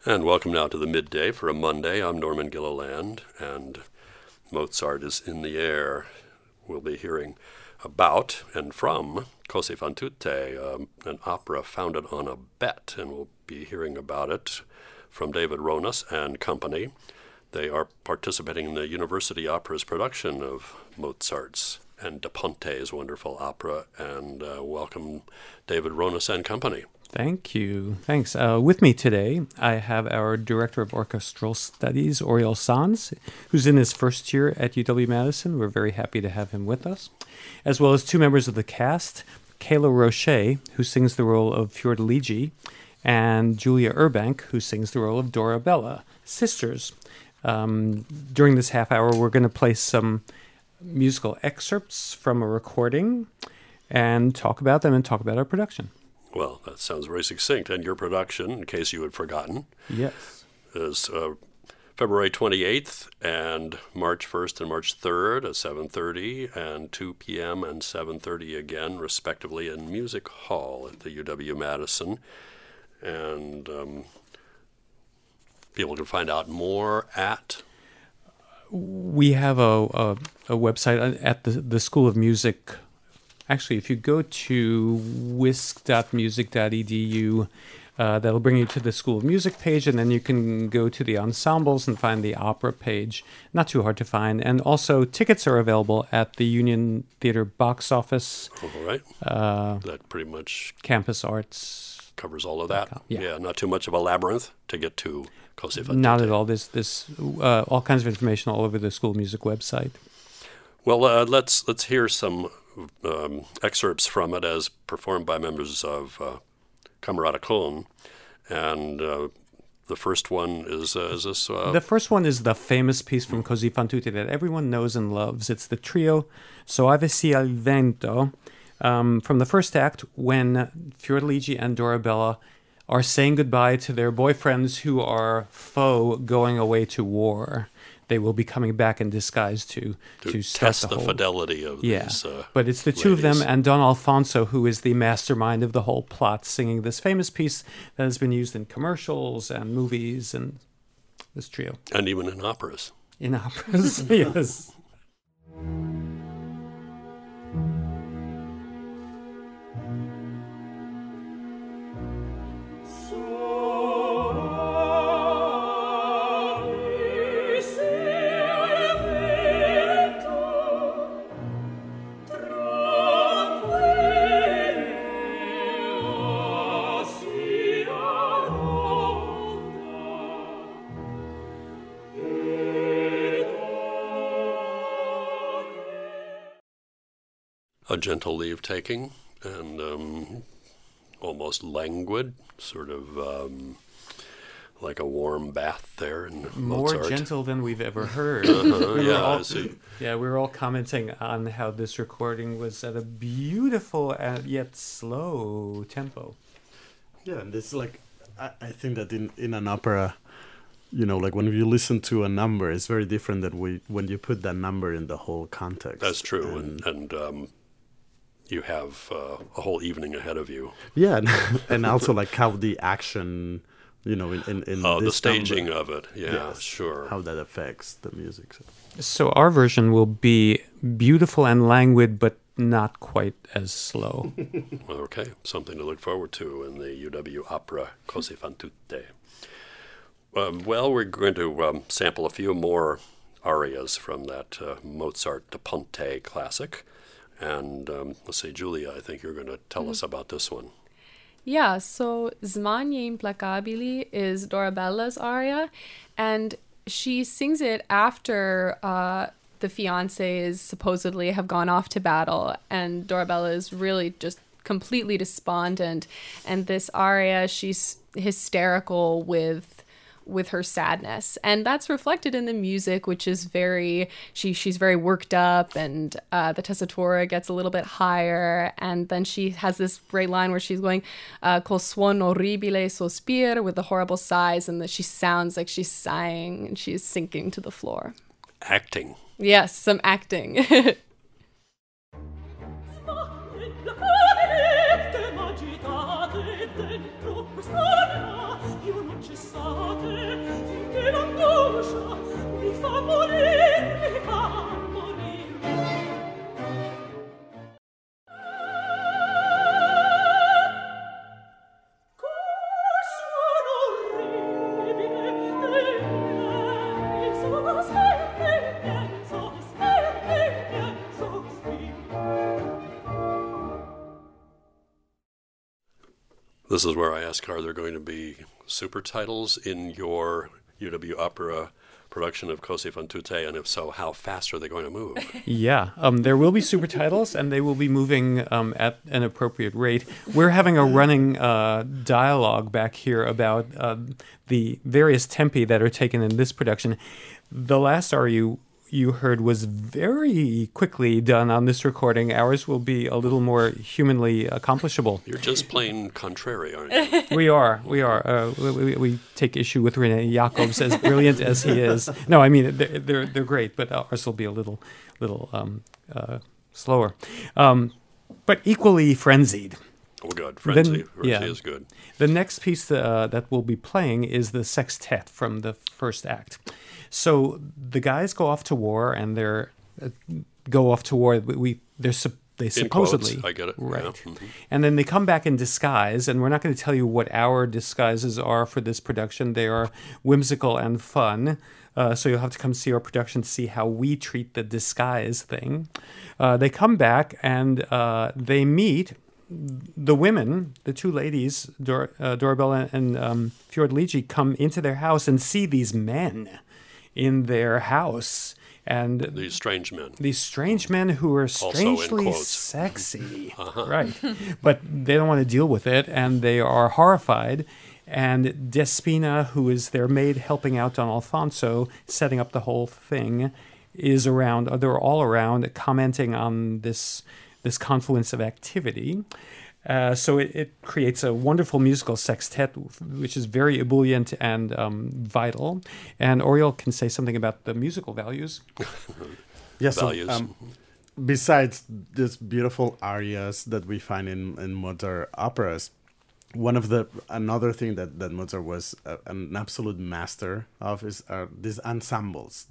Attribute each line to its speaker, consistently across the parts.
Speaker 1: And welcome now to the Midday for a Monday. I'm Norman Gilliland, and Mozart is in the air. We'll be hearing about and from Così fan tutte, an opera founded on a bet, and we'll be hearing about it from David Ronas and company. They are participating in the University Opera's production of Mozart's and Da Ponte's wonderful opera, and welcome David Ronas and company.
Speaker 2: Thank you. Thanks. With me today, I have our Director of Orchestral Studies, Oriol Sanz, who's in his first year at UW-Madison. We're very happy to have him with us. As well as two members of the cast, Kayla Roche, who sings the role of Fiordiligi, and Julia Urbank, who sings the role of Dorabella, sisters. During this half hour, we're going to play some musical excerpts from a recording and talk about them and talk about our production.
Speaker 1: Well, that sounds very succinct. And your production, in case you had forgotten,
Speaker 2: yes,
Speaker 1: is February 28th and March 1st and March 3rd at 7:30 and 2 p.m. and 7:30 again, respectively, in Music Hall at the UW-Madison. And people can find out more at...
Speaker 2: We have a website at the School of Music. Actually, if you go to wisc.music.edu, that'll bring you to the School of Music page, and then you can go to the ensembles and find the opera page. Not too hard to find. And also, tickets are available at the Union Theater box office.
Speaker 1: All right. That pretty much...
Speaker 2: Campus Arts.
Speaker 1: Covers all of that.
Speaker 2: Yeah,
Speaker 1: not too much of a labyrinth to get to Così fan tutte.
Speaker 2: Not at all. There's all kinds of information all over the School of Music website.
Speaker 1: Well, let's hear some excerpts from it as performed by members of Camerata Köln. And the first one is this...
Speaker 2: The first one is the famous piece from Così fan tutte that everyone knows and loves. It's the trio Soave sia il vento, from the first act, when Fiordiligi and Dorabella are saying goodbye to their boyfriends who are foe going away to war. They will be coming back in disguise to start
Speaker 1: test the fidelity of these
Speaker 2: but it's the two of them and Don Alfonso, who is the mastermind of the whole plot, singing this famous piece that has been used in commercials and movies and this trio.
Speaker 1: And even in operas.
Speaker 2: In operas, yes.
Speaker 1: A gentle leave-taking and almost languid, sort of like a warm bath there in Mozart.
Speaker 2: More gentle than we've ever heard.
Speaker 1: I see.
Speaker 2: Yeah, we were all commenting on how this recording was at a beautiful and yet slow tempo.
Speaker 3: Yeah, and it's like, I think that in an opera, you know, like when you listen to a number, it's very different than when you put that number in the whole context.
Speaker 1: That's true, and you have a whole evening ahead of you.
Speaker 3: Yeah, and also like how the action, you know, in this
Speaker 1: the staging
Speaker 3: number,
Speaker 1: of it. Yeah, sure.
Speaker 3: How that affects the music.
Speaker 2: So our version will be beautiful and languid, but not quite as slow.
Speaker 1: Okay, something to look forward to in the UW Opera Così fan tutte. Well, we're going to sample a few more arias from that Mozart Da Ponte classic. And let's see, Julia, I think you're going to tell us about this one.
Speaker 4: Yeah, so Smanie Implacabili is Dorabella's aria, and she sings it after the fiancés supposedly have gone off to battle, and Dorabella is really just completely despondent. And this aria, she's hysterical with her sadness, and that's reflected in the music, which is very she's very worked up, and the tessitura gets a little bit higher, and then she has this great line where she's going col suon orribile sospir, with the horrible sighs, and she sounds like she's sighing and she's sinking to the floor.
Speaker 1: Acting.
Speaker 4: Yes, some acting.
Speaker 5: Io non cessate
Speaker 1: This is where I ask, are there going to be super titles in your UW Opera production of Così fan tutte? And if so, how fast are they going to move?
Speaker 2: Yeah, there will be super titles, and they will be moving at an appropriate rate. We're having a running dialogue back here about the various tempi that are taken in this production. The last aria you heard was very quickly done on this recording. Ours will be a little more humanly accomplishable.
Speaker 1: You're just plain contrary, aren't you?
Speaker 2: We are. We take issue with Rene Jacobs, as brilliant as he is. No, I mean they're great, but ours will be a little slower, but equally frenzied.
Speaker 1: Oh, good. Frenzy is good.
Speaker 2: The next piece that we'll be playing is the sextet from the first act. So the guys go off to war, and they supposedly,
Speaker 1: I get it.
Speaker 2: Right.
Speaker 1: Yeah. Mm-hmm.
Speaker 2: And then they come back in disguise, and we're not going to tell you what our disguises are for this production. They are whimsical and fun. So you'll have to come see our production to see how we treat the disguise thing. They come back, and they meet the women, the two ladies, Dorabella and Fiordaligi, come into their house and see these men in their house. And
Speaker 1: these strange men
Speaker 2: who are strangely sexy, right? But they don't want to deal with it, and they are horrified. And Despina, who is their maid helping out Don Alfonso, setting up the whole thing, is around. They're all around, commenting on this confluence of activity. So it creates a wonderful musical sextet, which is very ebullient and vital. And Oriol can say something about the musical values.
Speaker 3: Yes.
Speaker 1: Values.
Speaker 3: So, besides these beautiful arias that we find in Mozart operas, another thing that Mozart was an absolute master of is these ensembles.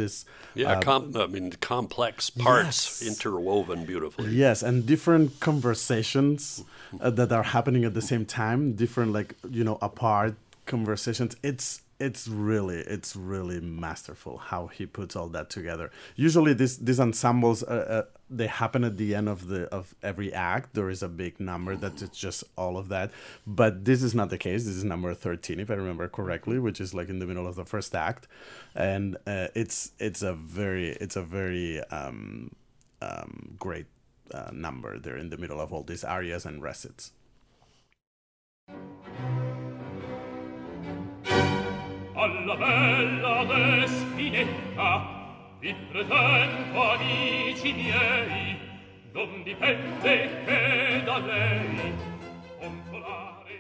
Speaker 1: Complex parts interwoven beautifully.
Speaker 3: Yes, and different conversations that are happening at the same time. Different, apart conversations. It's really masterful how he puts all that together. Usually, these ensembles they happen at the end of every act. There is a big number that is just all of that, but this is not the case. This is number 13, if I remember correctly, which is like in the middle of the first act, and it's a very great number there in the middle of all these arias and recits.
Speaker 5: Alla bella Despinetta vi presento, amici miei, non dipende che da lei consolare.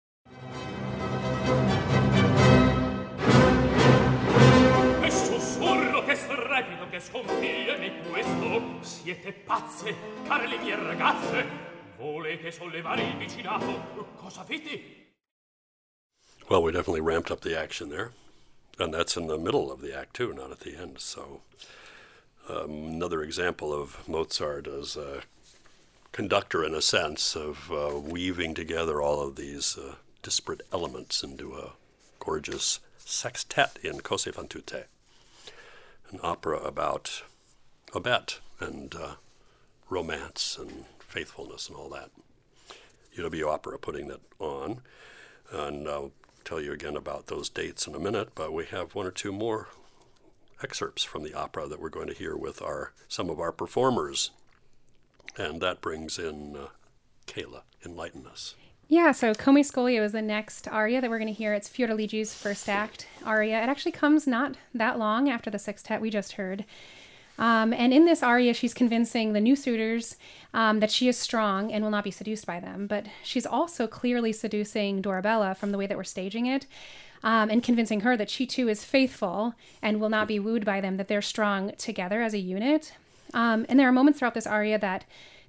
Speaker 5: Che sussurro, che strepito, che sconfiglio questo. Siete pazze, care le mie ragazze. Volete sollevare il vicinato? Cosa avete?
Speaker 1: Well, we definitely ramped up the action there. And that's in the middle of the act, too, not at the end. So another example of Mozart as a conductor, in a sense, of weaving together all of these disparate elements into a gorgeous sextet in Così fan tutte, an opera about Babette and romance and faithfulness and all that. UW Opera putting that on. And I'll tell you again about those dates in a minute, but we have one or two more excerpts from the opera that we're going to hear with some of our performers. And that brings in Kayla. Enlighten us.
Speaker 6: Yeah, so Come Scolio is the next aria that we're going to hear. It's Fiordaligi's first act aria. It actually comes not that long after the sextet we just heard. And in this aria, she's convincing the new suitors that she is strong and will not be seduced by them. But she's also clearly seducing Dorabella from the way that we're staging it, and convincing her that she too is faithful and will not be wooed by them, that they're strong together as a unit. And there are moments throughout this aria that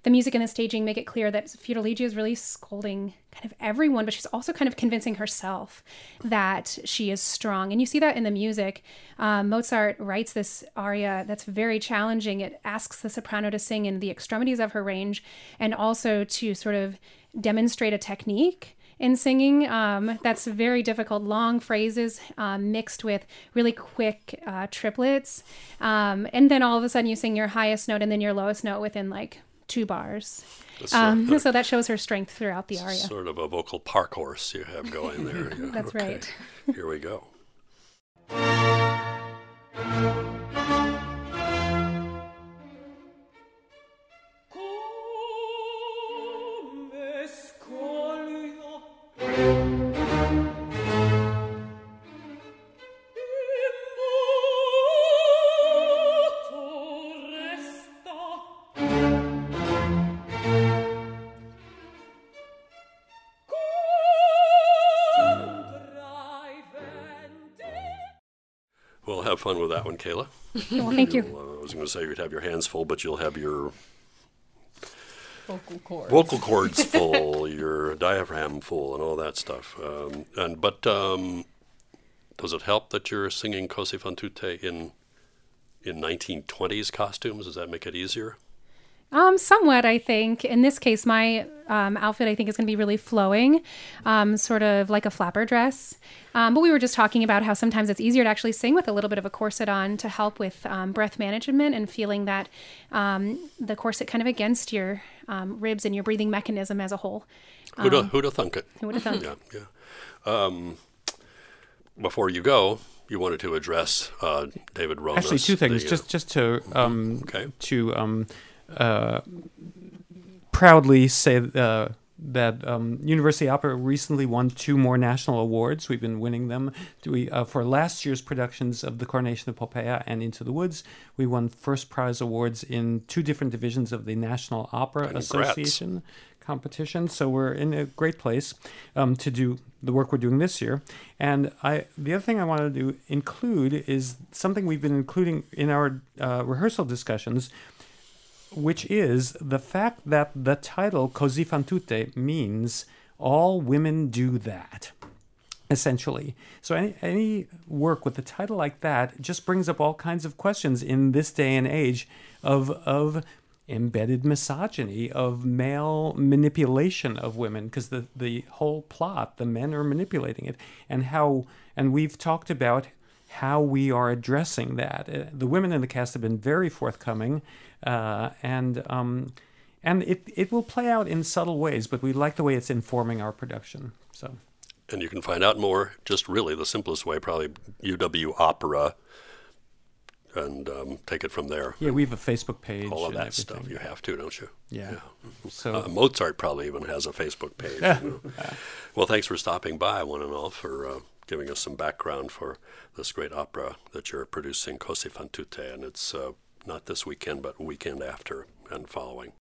Speaker 6: the music and the staging make it clear that Fiordaligia is really scolding kind of everyone, but she's also kind of convincing herself that she is strong. And you see that in the music. Mozart writes this aria that's very challenging. It asks the soprano to sing in the extremities of her range and also to sort of demonstrate a technique in singing that's very difficult, long phrases mixed with really quick triplets. And then all of a sudden you sing your highest note and then your lowest note within like 2 bars. So that shows her strength throughout the aria.
Speaker 1: Sort of a vocal park horse you have going there. Yeah,
Speaker 6: That's right.
Speaker 1: Here we go. Well, have fun with that one, Kayla.
Speaker 6: Well, thank you.
Speaker 1: I was going to say you'd have your hands full, but you'll have your
Speaker 4: vocal
Speaker 1: cords full, your diaphragm full, and all that stuff. But does it help that you're singing Così fan tutte in 1920s costumes? Does that make it easier?
Speaker 6: Somewhat, I think. In this case, my outfit, I think, is going to be really flowing, sort of like a flapper dress. But we were just talking about how sometimes it's easier to actually sing with a little bit of a corset on to help with breath management and feeling that the corset kind of against your ribs and your breathing mechanism as a whole.
Speaker 1: Who'da thunk it?
Speaker 6: Who'da thunk?
Speaker 1: Yeah. Before you go, you wanted to address David Ronas.
Speaker 2: Actually, 2 things. Just to proudly say that University Opera recently won 2 more national awards. We've been winning them. For last year's productions of The Coronation of Poppaea and Into the Woods, we won first prize awards in 2 different divisions of the National Opera Association competition. So we're in a great place to do the work we're doing this year. And the other thing I wanted to include is something we've been including in our rehearsal discussions, which is the fact that the title Così fan tutte means all women do that, essentially. So any work with a title like that just brings up all kinds of questions in this day and age of embedded misogyny, of male manipulation of women, because the whole plot, the men are manipulating it, and we've talked about how we are addressing that. The women in the cast have been very forthcoming, and it will play out in subtle ways, but we like the way it's informing our production. So,
Speaker 1: and you can find out more, just really the simplest way, probably UW Opera, and take it from there.
Speaker 2: Yeah, we have a Facebook page.
Speaker 1: All of that stuff. You have to, don't you?
Speaker 2: Yeah. So
Speaker 1: Mozart probably even has a Facebook page. Well, thanks for stopping by, one and all, for giving us some background for this great opera that you're producing, Così fan tutte, and it's not this weekend, but weekend after and following.